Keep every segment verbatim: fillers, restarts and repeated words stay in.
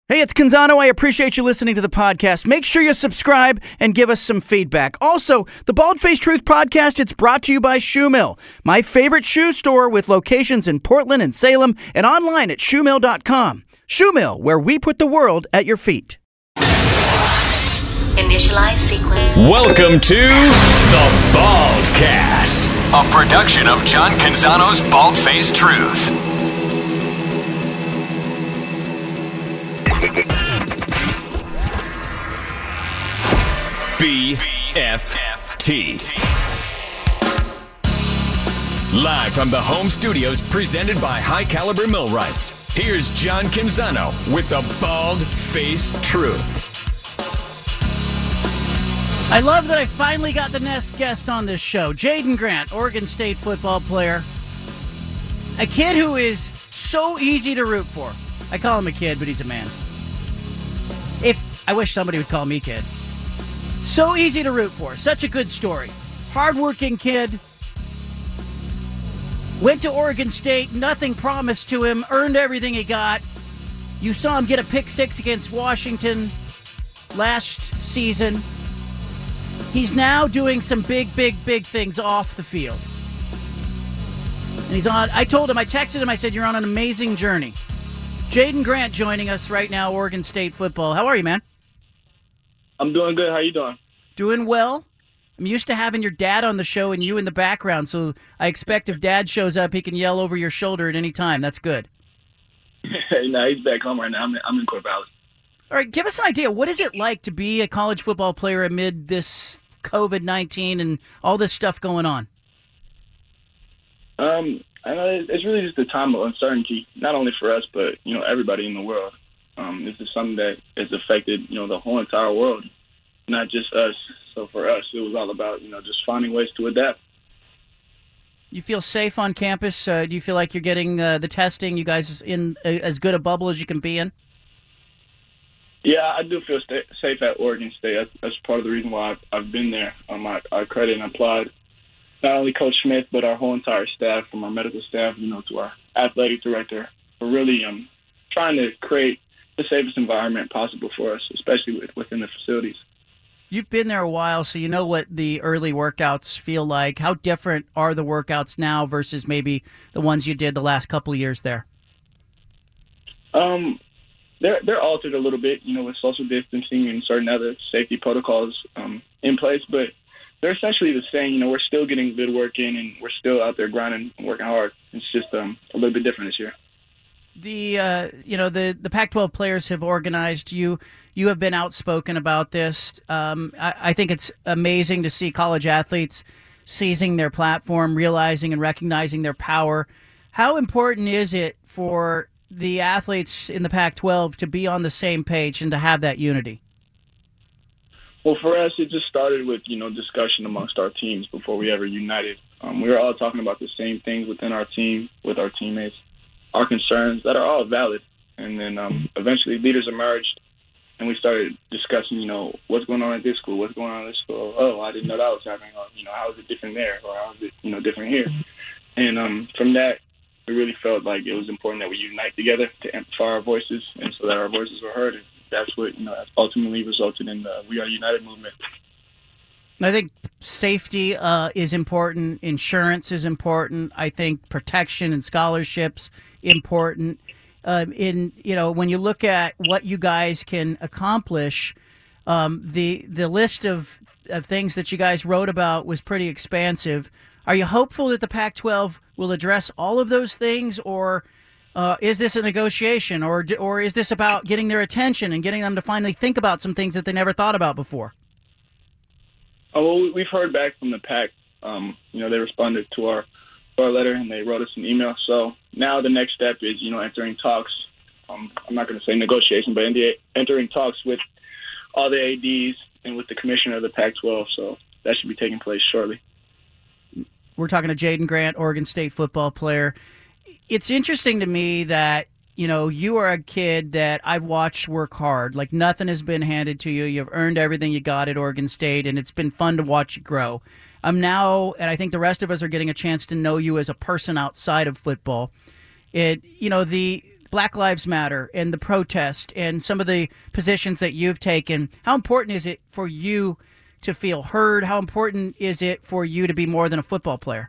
Hey, it's Canzano. I appreciate you listening to the podcast. Make sure you subscribe and give us some feedback. Also, the Bald Face Truth podcast, it's brought to you by Shoe Mill, my favorite shoe store with locations in Portland and Salem and online at shoe mill dot com. Shoe Mill, where we put the world at your feet. Initialize sequence. Welcome to the Baldcast, a production of John Canzano's Bald Face Truth. B F T. Live from the home studios, presented by High Caliber Millwrights. Here's John Canzano with the Bald Face Truth. I love that I finally got the next guest on this show. Jaden Grant, Oregon State football player. A kid who is so easy to root for. I call him a kid, but he's a man. If I wish somebody would call me kid. So easy to root for. Such a good story. Hardworking kid. Went to Oregon State. Nothing promised to him. Earned everything he got. You saw him get a pick six against Washington last season. He's now doing some big, big, big things off the field. And he's on. I told him, I texted him, I said, you're on an amazing journey. Jaden Grant joining us right now, Oregon State football. How are you, man? I'm doing good. How you doing? Doing well. I'm used to having your dad on the show and you in the background, so I expect if dad shows up, he can yell over your shoulder at any time. That's good. No, he's back home right now. I'm in, I'm in Corvallis. All right, give us an idea. What is it like to be a college football player amid this covid nineteen and all this stuff going on? Um, I know it's really just a time of uncertainty, not only for us, but, you know, everybody in the world. Um, this is something that has affected, you know, the whole entire world, not just us. So for us, it was all about, you know, just finding ways to adapt. You feel safe on campus? Uh, do you feel like you're getting uh, the testing? You guys in uh, as good a bubble as you can be in? Yeah, I do feel sta- safe at Oregon State. That's, that's part of the reason why I've, I've been there. Um, I, I credit and applaud not only Coach Smith, but our whole entire staff, from our medical staff, you know, to our athletic director, for really um, trying to create the safest environment possible for us, especially with, within the facilities. You've been there a while, so you know what the early workouts feel like. How different are the workouts now versus maybe the ones you did the last couple of years there? Um, they're they're altered a little bit, you know, with social distancing and certain other safety protocols um, in place, but they're essentially the same. You know, we're still getting good work in, and we're still out there grinding and working hard. It's just um, a little bit different this year. The uh, you know the, the Pac twelve players have organized. You you have been outspoken about this. Um, I, I think it's amazing to see college athletes seizing their platform, realizing and recognizing their power. How important is it for the athletes in the Pac twelve to be on the same page and to have that unity? Well, for us, it just started with, you know, discussion amongst our teams before we ever united. Um, we were all talking about the same things within our team, with our teammates, our concerns that are all valid. And then um, eventually leaders emerged, and we started discussing, you know, what's going on at this school, what's going on at this school. Oh, I didn't know that was happening. Or, you know, how is it different there? Or how is it, you know, different here? And um, from that, we really felt like it was important that we unite together to amplify our voices, and so that our voices were heard. And that's what, you know, ultimately resulted in the We Are United movement. I think safety uh, is important. Insurance is important. I think protection and scholarships important. Um, in you know, when you look at what you guys can accomplish, um, the the list of of things that you guys wrote about was pretty expansive. Are you hopeful that the Pac twelve will address all of those things, or uh, is this a negotiation, or or is this about getting their attention and getting them to finally think about some things that they never thought about before? Oh, well, we've heard back from the Pac. Um, you know, they responded to our, to our letter, and they wrote us an email. So now the next step is, you know, entering talks. Um, I'm not going to say negotiation, but entering talks with all the A Ds and with the commissioner of the Pac twelve. So that should be taking place shortly. We're talking to Jaden Grant, Oregon State football player. It's interesting to me that, you know, you are a kid that I've watched work hard. Like, nothing has been handed to you. You've earned everything you got at Oregon State, and it's been fun to watch you grow. I'm now, and I think the rest of us are getting a chance to know you as a person outside of football. It, you know, the Black Lives Matter and the protest and some of the positions that you've taken, how important is it for you to feel heard? How important is it for you to be more than a football player?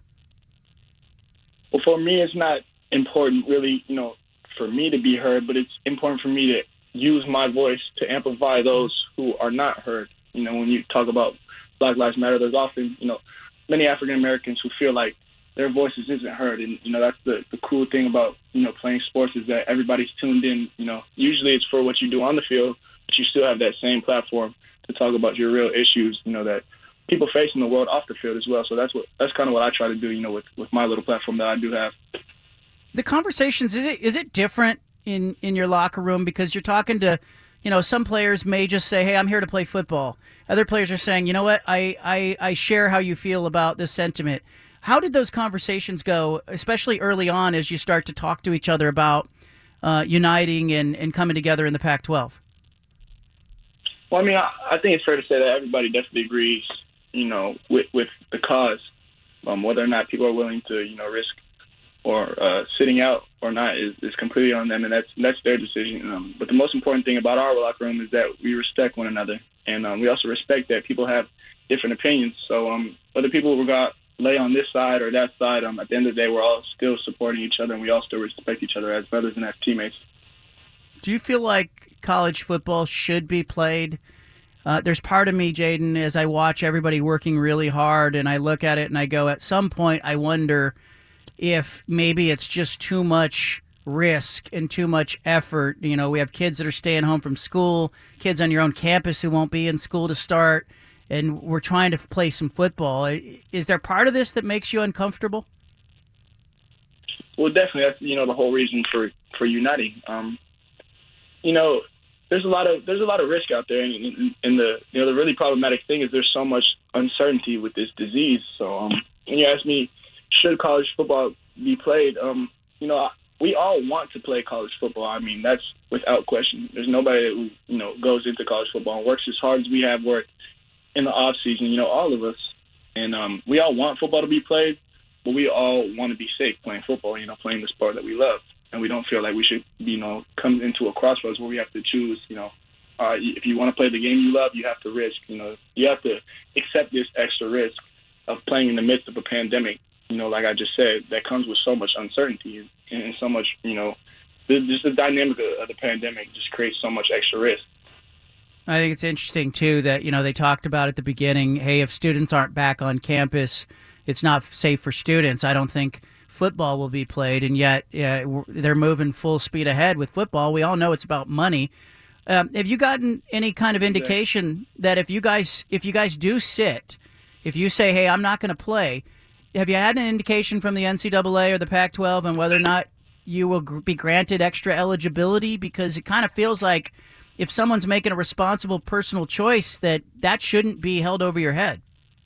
Well, for me, it's not important really, you know, for me to be heard, but it's important for me to use my voice to amplify those who are not heard. You know, when you talk about Black Lives Matter, there's often, you know, many African Americans who feel like their voices isn't heard. And, you know, that's the, the cool thing about, you know, playing sports is that everybody's tuned in. You know, usually it's for what you do on the field, but you still have that same platform to talk about your real issues, you know, that people face in the world off the field as well. So that's what that's kind of what I try to do, you know, with, with my little platform that I do have. The conversations, is it is it different in, in your locker room? Because you're talking to, you know, some players may just say, hey, I'm here to play football. Other players are saying, you know what, I, I, I share how you feel about this sentiment. How did those conversations go, especially early on as you start to talk to each other about uh, uniting and, and coming together in the Pac twelve? Well, I mean, I, I think it's fair to say that everybody definitely agrees, you know, with, with the cause, um, whether or not people are willing to, you know, risk or uh, sitting out or not is, is completely on them, and that's that's their decision. Um, but the most important thing about our locker room is that we respect one another, and um, we also respect that people have different opinions. So um, whether people got lay on this side or that side, um, at the end of the day, we're all still supporting each other, and we all still respect each other as brothers and as teammates. Do you feel like college football should be played? Uh, there's part of me, Jaden, as I watch everybody working really hard, and I look at it and I go, at some point, I wonder if maybe it's just too much risk and too much effort. You know, we have kids that are staying home from school, kids on your own campus who won't be in school to start, and we're trying to play some football. Is there part of this that makes you uncomfortable? Well, definitely. That's, you know, the whole reason for, for uniting. Um, you know, there's a lot of there's a lot of risk out there, and, and, and the you know the really problematic thing is there's so much uncertainty with this disease. So um, when you ask me, should college football be played? Um, you know, we all want to play college football. I mean, that's without question. There's nobody who, you know, goes into college football and works as hard as we have worked in the off season. You know, all of us, and um, we all want football to be played, but we all want to be safe playing football. You know, playing the sport that we love, and we don't feel like we should, you know, come into a crossroads where we have to choose. You know, uh, if you want to play the game you love, you have to risk. You know, you have to accept this extra risk of playing in the midst of a pandemic. You know, like I just said, that comes with so much uncertainty and, and so much, you know, just the dynamic of, of the pandemic just creates so much extra risk. I think it's interesting, too, that, you know, they talked about at the beginning, hey, if students aren't back on campus, it's not safe for students. I don't think football will be played, and yet uh, they're moving full speed ahead with football. We all know it's about money. Um, have you gotten any kind of indication that if you guys if you guys do sit, if you say, hey, I'm not going to play, have you had an indication from the N C double A or the Pac twelve on whether or not you will be granted extra eligibility? Because it kind of feels like if someone's making a responsible personal choice, that that shouldn't be held over your head.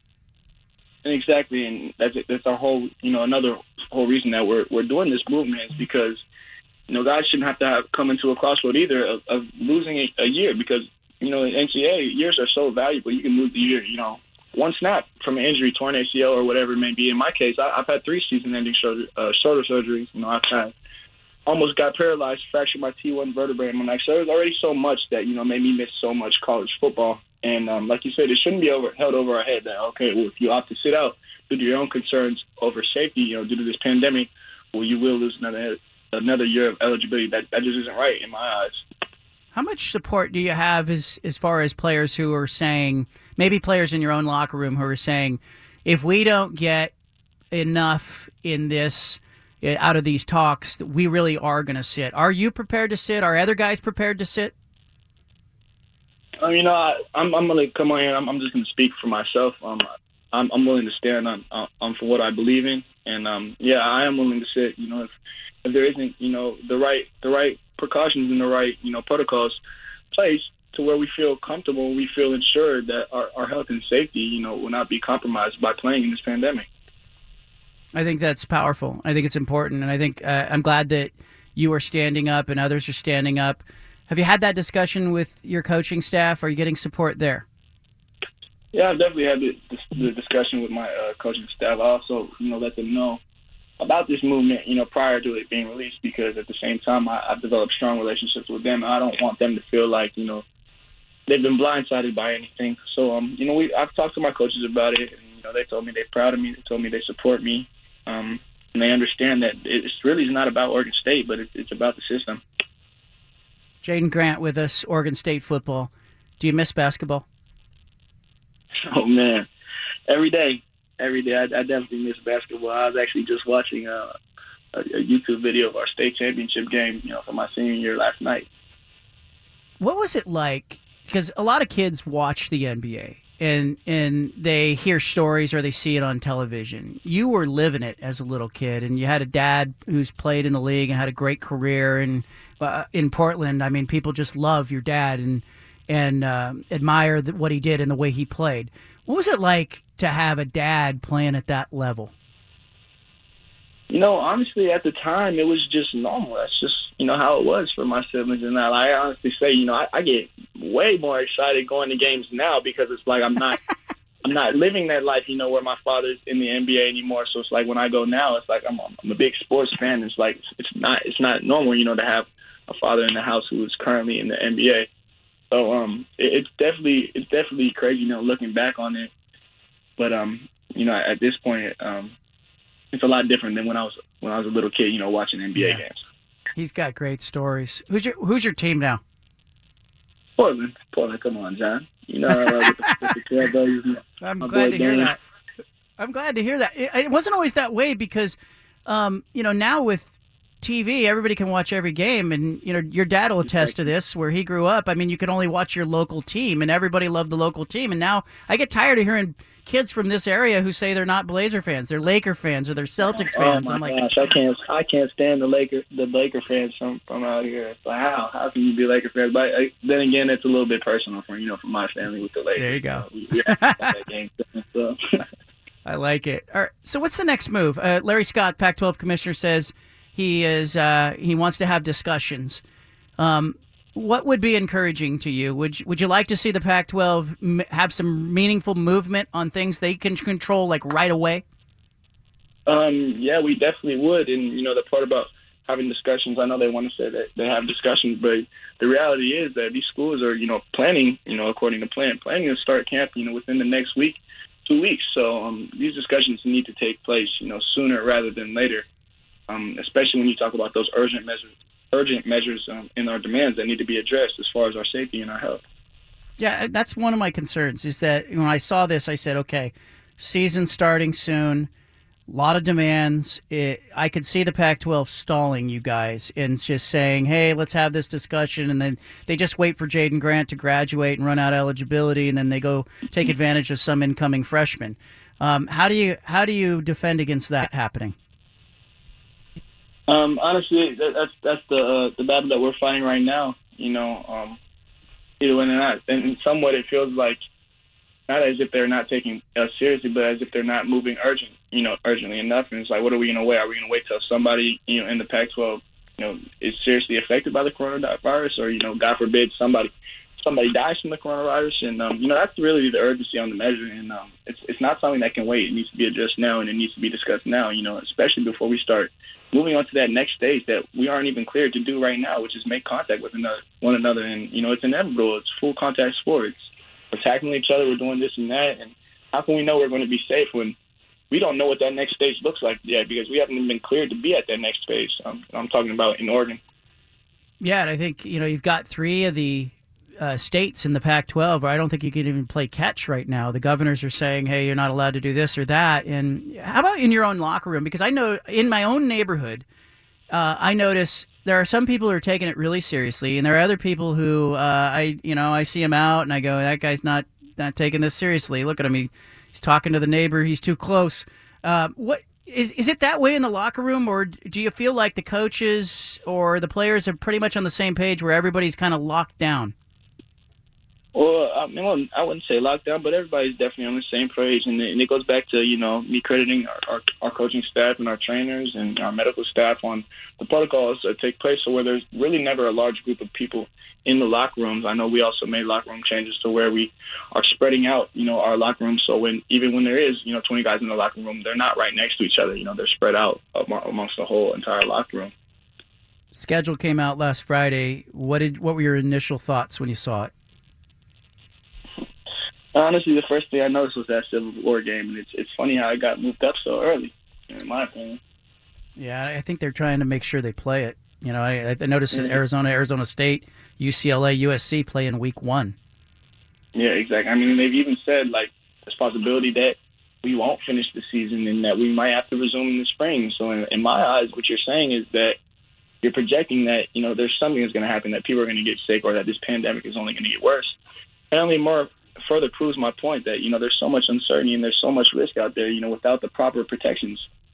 Exactly, and that's that's our whole, you know, another whole reason that we're we're doing this movement is because, you know, guys shouldn't have to have come into a crossroad either of, of losing a, a year because, you know, in N C double A, years are so valuable. You can lose the year, you know, one snap from an injury, torn A C L or whatever it may be. In my case, I, I've had three season-ending shoulder, uh, shoulder surgeries. You know, I've had almost got paralyzed, fractured my T one vertebrae in my neck. So there's already so much that, you know, made me miss so much college football. And um, like you said, it shouldn't be over, held over our head that, okay, well, if you opt to sit out due to your own concerns over safety, you know, due to this pandemic, well, you will lose another another year of eligibility. That that just isn't right in my eyes. How much support do you have as as far as players who are saying, maybe players in your own locker room who are saying, if we don't get enough in this, out of these talks, we really are going to sit? Are you prepared to sit? Are other guys prepared to sit? Um, you know, I, I'm I'm going to come on here. I'm, I'm just going to speak for myself. Um, I'm I'm willing to stand on on for what I believe in, and um, yeah, I am willing to sit. You know, if if there isn't, you know, the right the right precautions and the right, you know, protocols placed to where we feel comfortable, we feel ensured that our, our health and safety, you know, will not be compromised by playing in this pandemic. I think that's powerful. I think it's important, and I think uh, I'm glad that you are standing up and others are standing up. Have you had that discussion with your coaching staff? Are you getting support there? Yeah, I've definitely had the, the discussion with my uh, coaching staff. I also, you know, let them know about this movement, you know, prior to it being released, because at the same time, I, I've developed strong relationships with them. And I don't want them to feel like, you know, they've been blindsided by anything. So, um, you know, we I've talked to my coaches about it, and, you know, they told me they're proud of me. They told me they support me. Um, and they understand that it's really not about Oregon State, but it's, it's about the system. Jaden Grant with us, Oregon State football. Do you miss basketball? Oh, man. Every day. Every day. I, I definitely miss basketball. I was actually just watching uh, a, a YouTube video of our state championship game, you know, for my senior year last night. What was it like? Because a lot of kids watch the N B A and and they hear stories or they see it on television. You were living it as a little kid, and you had a dad who's played in the league and had a great career in uh, in Portland. I mean, people just love your dad and and uh, admire the, what he did and the way he played. What was it like to have a dad playing at that level? You know, honestly, at the time, it was just normal. That's just, you know, how it was for my siblings. And I honestly say, you know, I, I get way more excited going to games now because it's like I'm not I'm not living that life, you know, where my father's in the N B A anymore. So it's like when I go now, it's like I'm, I'm a big sports fan. It's like it's not it's not normal, you know, to have a father in the house who is currently in the N B A. So um, it, it's definitely it's definitely crazy, you know, looking back on it. But um, you know, at this point, um. It's a lot different than when I was when I was a little kid, you know, watching N B A yeah. games. He's got great stories. Who's your Who's your team now? Portland. Portland. Come on, John. You know, uh, with the, with the Trailblazers, you know, I'm glad to hear Dan. that. I'm glad to hear that. It, it wasn't always that way because, um, you know, now with T V, everybody can watch every game, and you know, your dad will attest to this. Where he grew up, I mean, you could only watch your local team, and everybody loved the local team. And now I get tired of hearing kids from this area who say they're not Blazer fans, they're Laker fans or they're Celtics fans. Oh my I'm like, gosh, I can't, I can't stand the Laker, the Laker fans from, from out here. It's like, how, how can you be Laker fans? But I, then again, it's a little bit personal for you know, for my family with the Lakers. There you go. So we, we that game, so. I like it. All right, so what's the next move? Uh, Larry Scott, Pac twelve commissioner, says he is uh, he wants to have discussions. Um, What would be encouraging to you? Would you, would you like to see the Pac twelve m- have some meaningful movement on things they can control, like right away? Um, yeah, we definitely would. And, you know, the part about having discussions, I know they want to say that they have discussions, but the reality is that these schools are, you know, planning, you know, according to plan, planning to start camp, you know, within the next week, two weeks. So um, these discussions need to take place, you know, sooner rather than later, um, especially when you talk about those urgent measures. urgent measures um, in our demands that need to be addressed as far as our safety and our health. Yeah, that's one of my concerns is that when I saw this, I said, okay, season starting soon, a lot of demands. It, I could see the Pac twelve stalling you guys and just saying, hey, let's have this discussion, and then they just wait for Jaden Grant to graduate and run out eligibility, and then they go take advantage of some incoming freshmen. Um, how do you how do you defend against that happening? Um, honestly, that, that's that's the uh, the battle that we're fighting right now. You know, um, either way or not, and in somewhat it feels like not as if they're not taking us seriously, but as if they're not moving urgent, you know, urgently enough. And it's like, what are we going to wait? Are we going to wait till somebody, you know, in the Pac twelve, you know, is seriously affected by the coronavirus, or you know, God forbid, somebody somebody dies from the coronavirus? And um, you know, that's really the urgency on the measure, and um, it's it's not something that can wait. It needs to be addressed now, and it needs to be discussed now. You know, especially before we start moving on to that next stage that we aren't even cleared to do right now, which is make contact with another, one another. And, you know, it's inevitable. It's full contact sports. We're tackling each other. We're doing this and that. And how can we know we're going to be safe when we don't know what that next stage looks like yet because we haven't even been cleared to be at that next phase? Um, I'm talking about in Oregon. Yeah, and I think, you know, you've got three of the uh, states in the Pac twelve where I don't think you can even play catch right now. The governors are saying, hey, you're not allowed to do this or that. And how about in your own locker room? Because I know in my own neighborhood, uh, I notice there are some people who are taking it really seriously, and there are other people who uh, I, you know, I see him out and I go, that guy's not not taking this seriously. Look at him. He, he's talking to the neighbor. He's too close. Uh, what is is it that way in the locker room, or do you feel like the coaches or the players are pretty much on the same page where everybody's kind of locked down? Well, I mean, I wouldn't say lockdown, but everybody's definitely on the same page, and it, and it goes back to, you know, me crediting our, our, our coaching staff and our trainers and our medical staff on the protocols that take place. So where there's really never a large group of people in the locker rooms. I know we also made locker room changes to where we are spreading out, you know, our locker rooms. So when even when there is, you know, twenty guys in the locker room, they're not right next to each other. You know, they're spread out amongst the whole entire locker room. Schedule came out last Friday. What did what were your initial thoughts when you saw it? Honestly, the first thing I noticed was that Civil War game, and it's it's funny how it got moved up so early, in my opinion. Yeah, I think they're trying to make sure they play it. You know, I, I noticed in Arizona, Arizona State, U C L A, U S C play in week one. Yeah, exactly. I mean, they've even said, like, there's possibility that we won't finish the season and that we might have to resume in the spring. So in, in my eyes, what you're saying is that you're projecting that, you know, there's something that's going to happen, that people are going to get sick or that this pandemic is only going to get worse. And only more further proves my point that, you know, there's so much uncertainty and there's so much risk out there, you know, without the proper protections.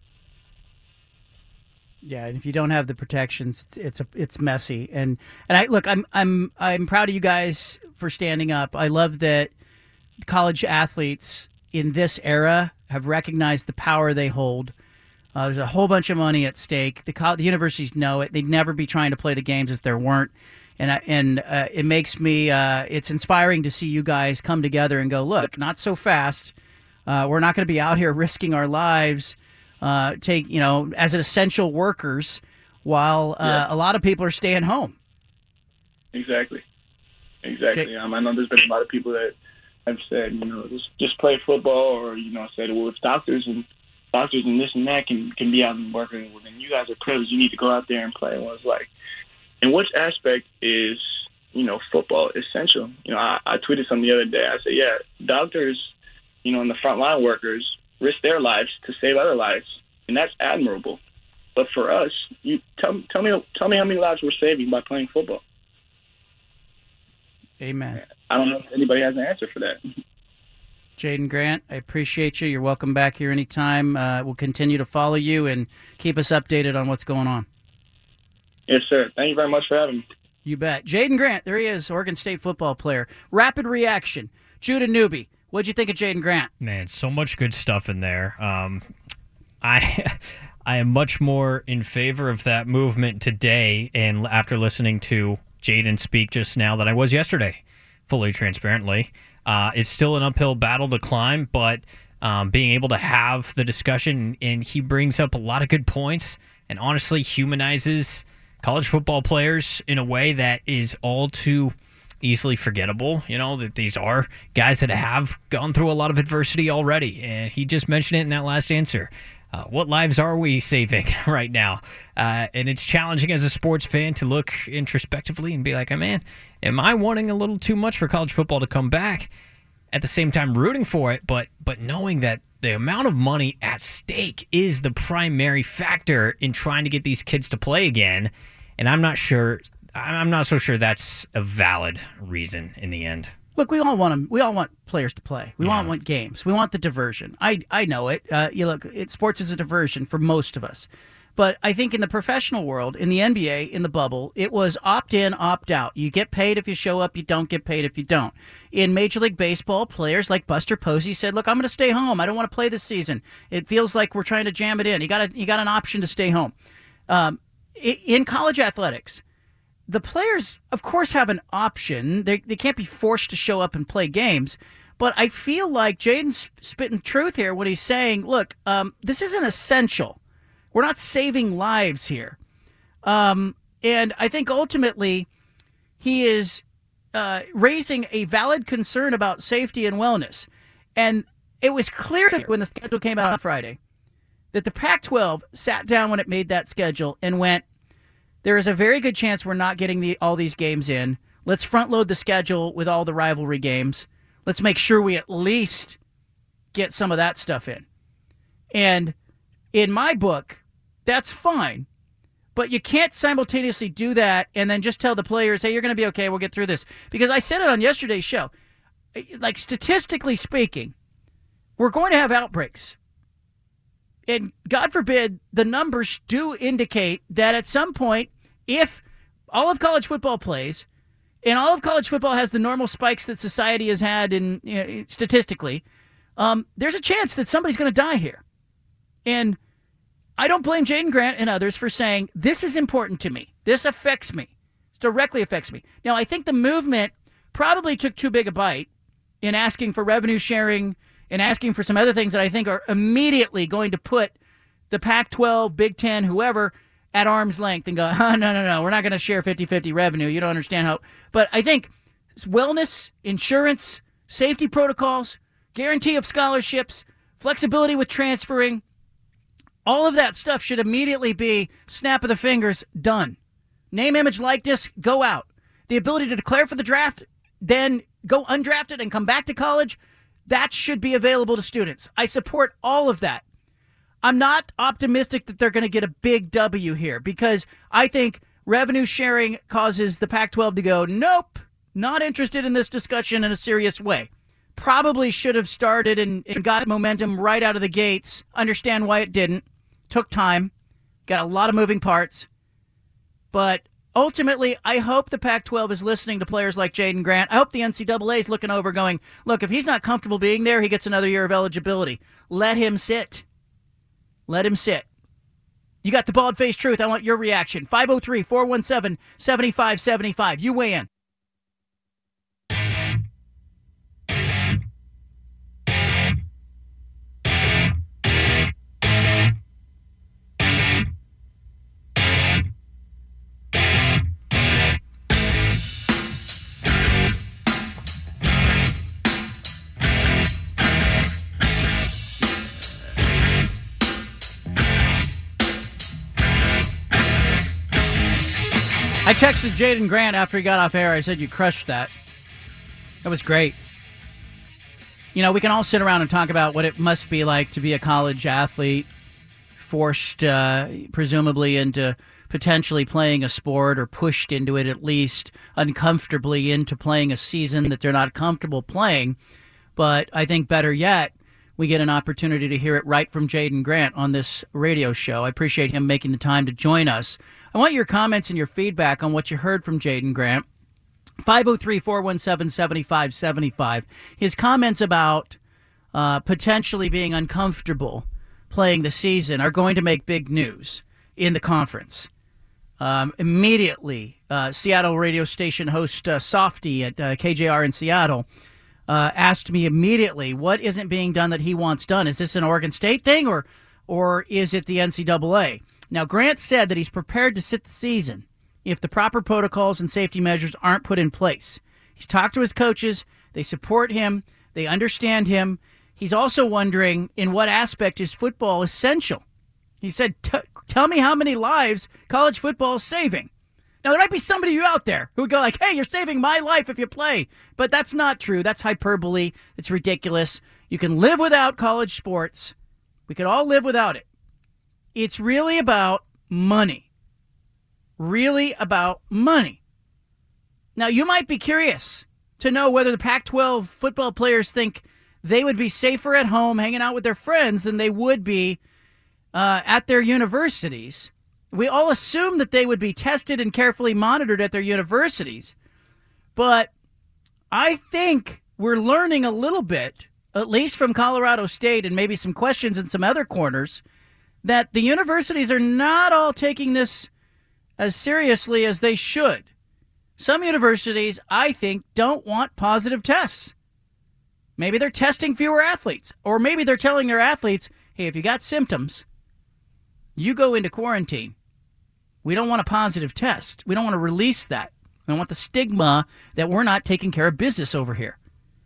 Yeah, and if you don't have the protections, it's it's, a, it's messy. And and I look, I'm I'm I'm proud of you guys for standing up. I love that college athletes in this era have recognized the power they hold. Uh, there's a whole bunch of money at stake. The, co- the universities know it. They'd never be trying to play the games if there weren't. And I, and uh, it makes me, uh, it's inspiring to see you guys come together and go, look, not so fast. Uh, we're not going to be out here risking our lives, uh, take you know, as essential workers, while uh, yeah. a lot of people are staying home. Exactly, exactly. Jay- um, I know there's been a lot of people that have said, you know, just just play football, or you know, said, well, if doctors and doctors and this and that can can be out and working, well, then you guys are privileged. You need to go out there and play. Well, it's like, in which aspect is, you know, football essential? You know, I, I tweeted something the other day. I said, yeah, doctors, you know, and the frontline workers risk their lives to save other lives, and that's admirable. But for us, you tell, tell me tell me how many lives we're saving by playing football. Amen. I don't know if anybody has an answer for that. Jaden Grant, I appreciate you. You're welcome back here anytime. Uh, we'll continue to follow you and keep us updated on what's going on. Yes, sir. Thank you very much for having me. You bet. Jaden Grant, there he is, Oregon State football player. Rapid reaction. Judah Newby, what'd you think of Jaden Grant? Man, so much good stuff in there. Um, I I am much more in favor of that movement today and after listening to Jaden speak just now than I was yesterday, fully transparently. Uh, it's still an uphill battle to climb, but um, being able to have the discussion, and he brings up a lot of good points and honestly humanizes college football players in a way that is all too easily forgettable. You know, that these are guys that have gone through a lot of adversity already. And he just mentioned it in that last answer. Uh, what lives are we saving right now? Uh, and it's challenging as a sports fan to look introspectively and be like, oh, man, am I wanting a little too much for college football to come back? At the same time, rooting for it, but but knowing that the amount of money at stake is the primary factor in trying to get these kids to play again. And I'm not sure, I'm not so sure that's a valid reason in the end. Look, we all want them. We all want players to play. We Yeah. all want games. We want the diversion. I I know it. Uh, you look, it, sports is a diversion for most of us. But I think in the professional world, in the N B A, in the bubble, it was opt-in, opt-out. You get paid if you show up. You don't get paid if you don't. In Major League Baseball, players like Buster Posey said, look, I'm going to stay home. I don't want to play this season. It feels like we're trying to jam it in. You got a, you got an option to stay home. Um, in college athletics, the players, of course, have an option. They they can't be forced to show up and play games. But I feel like Jaden's spitting truth here when he's saying, look, um, this isn't essential. We're not saving lives here. Um, and I think ultimately he is uh, raising a valid concern about safety and wellness. And it was clear to me when the schedule came out on Friday that the Pac twelve sat down when it made that schedule and went, there is a very good chance we're not getting the, all these games in. Let's front load the schedule with all the rivalry games. Let's make sure we at least get some of that stuff in. And in my book, that's fine. But you can't simultaneously do that and then just tell the players, hey, you're going to be okay, we'll get through this. Because I said it on yesterday's show. Like, statistically speaking, we're going to have outbreaks. And God forbid, the numbers do indicate that at some point, if all of college football plays and all of college football has the normal spikes that society has had in you know, statistically, um, there's a chance that somebody's going to die here. And I don't blame Jaden Grant and others for saying, this is important to me. This affects me. This directly affects me. Now, I think the movement probably took too big a bite in asking for revenue sharing and asking for some other things that I think are immediately going to put the Pac twelve, Big Ten, whoever, at arm's length and go, oh, no, no, no, we're not going to share fifty-fifty revenue. You don't understand how. But I think wellness, insurance, safety protocols, guarantee of scholarships, flexibility with transferring, all of that stuff should immediately be snap of the fingers, done. Name, image, likeness, go out. The ability to declare for the draft, then go undrafted and come back to college, that should be available to students. I support all of that. I'm not optimistic that they're going to get a big W here because I think revenue sharing causes the Pac twelve to go, nope, not interested in this discussion in a serious way. Probably should have started and, and got momentum right out of the gates. Understand why it didn't. Took time. Got a lot of moving parts. But ultimately, I hope the Pac twelve is listening to players like Jaden Grant. I hope the N C double A is looking over going, look, if he's not comfortable being there, he gets another year of eligibility. Let him sit. Let him sit. You got the bald-faced truth. I want your reaction. five oh three, four one seven, seven five seven five. You weigh in. I texted Jaden Grant after he got off air. I said, you crushed that. That was great. You know, we can all sit around and talk about what it must be like to be a college athlete, forced uh, presumably into potentially playing a sport or pushed into it at least uncomfortably into playing a season that they're not comfortable playing. But I think better yet, we get an opportunity to hear it right from Jaden Grant on this radio show. I appreciate him making the time to join us. I want your comments and your feedback on what you heard from Jaden Grant. five oh three, four one seven, seven five seven five. His comments about uh, potentially being uncomfortable playing the season are going to make big news in the conference. Um, immediately, uh, Seattle radio station host uh, Softy at uh, K J R in Seattle uh, asked me immediately, what isn't being done that he wants done? Is this an Oregon State thing or, or is it the N C double A? Now, Grant said that he's prepared to sit the season if the proper protocols and safety measures aren't put in place. He's talked to his coaches. They support him. They understand him. He's also wondering in what aspect is football essential. He said, tell me how many lives college football is saving. Now, there might be somebody out there who would go like, hey, you're saving my life if you play. But that's not true. That's hyperbole. It's ridiculous. You can live without college sports. We could all live without it. It's really about money. Really about money. Now, you might be curious to know whether the Pac twelve football players think they would be safer at home hanging out with their friends than they would be uh, at their universities. We all assume that they would be tested and carefully monitored at their universities. But I think we're learning a little bit, at least from Colorado State and maybe some questions in some other corners, that the universities are not all taking this as seriously as they should. Some universities, I think, don't want positive tests. Maybe they're testing fewer athletes, or maybe they're telling their athletes, hey, if you got symptoms, you go into quarantine. We don't want a positive test. We don't want to release that. We don't want the stigma that we're not taking care of business over here.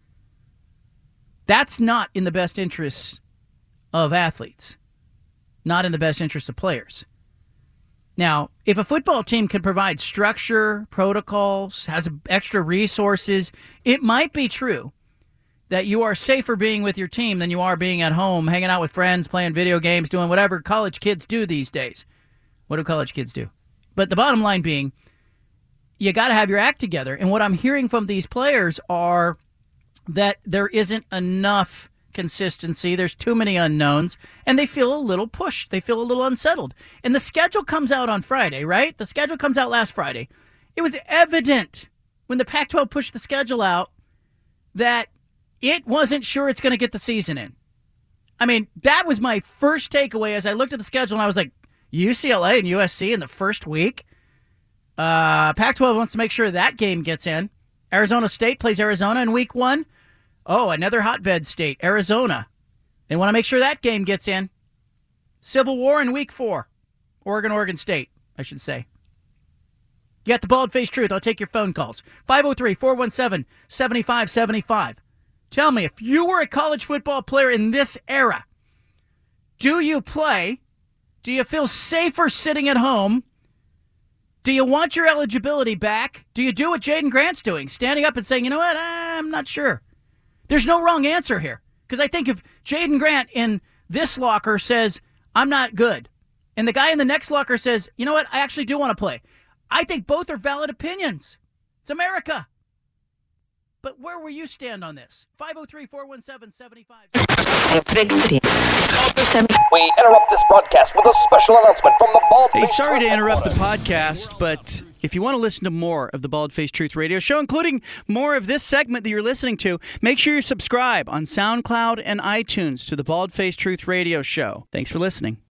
That's not in the best interests of athletes. Not in the best interest of players. Now, if a football team can provide structure, protocols, has extra resources, it might be true that you are safer being with your team than you are being at home, hanging out with friends, playing video games, doing whatever college kids do these days. What do college kids do? But the bottom line being, you got to have your act together. And what I'm hearing from these players are that there isn't enough consistency. There's too many unknowns, and they feel a little pushed. They feel a little unsettled. And the schedule comes out on Friday, right? The schedule comes out last Friday. It was evident when the Pac twelve pushed the schedule out that it wasn't sure it's going to get the season in. I mean, that was my first takeaway as I looked at the schedule, and I was like, U C L A and U S C in the first week? Uh, Pac twelve wants to make sure that game gets in. Arizona State plays Arizona in week one. Oh, another hotbed state, Arizona. They want to make sure that game gets in. Civil War in week four. Oregon, Oregon State, I should say. You got the bald-faced truth. I'll take your phone calls. five oh three, four one seven, seven five seven five. Tell me, if you were a college football player in this era, do you play? Do you feel safer sitting at home? Do you want your eligibility back? Do you do what Jaden Grant's doing, standing up and saying, you know what, I'm not sure. There's no wrong answer here. Because I think if Jaden Grant in this locker says, I'm not good, and the guy in the next locker says, you know what, I actually do want to play, I think both are valid opinions. It's America. But where will you stand on this? five oh three, four one seven, seven five. We interrupt this broadcast with a special announcement from the Bald Hey, Faced sorry to Truth interrupt the Headquarters. podcast, but if you want to listen to more of the Bald Faced Truth Radio Show, including more of this segment that you're listening to, make sure you subscribe on SoundCloud and iTunes to the Bald Faced Truth Radio Show. Thanks for listening.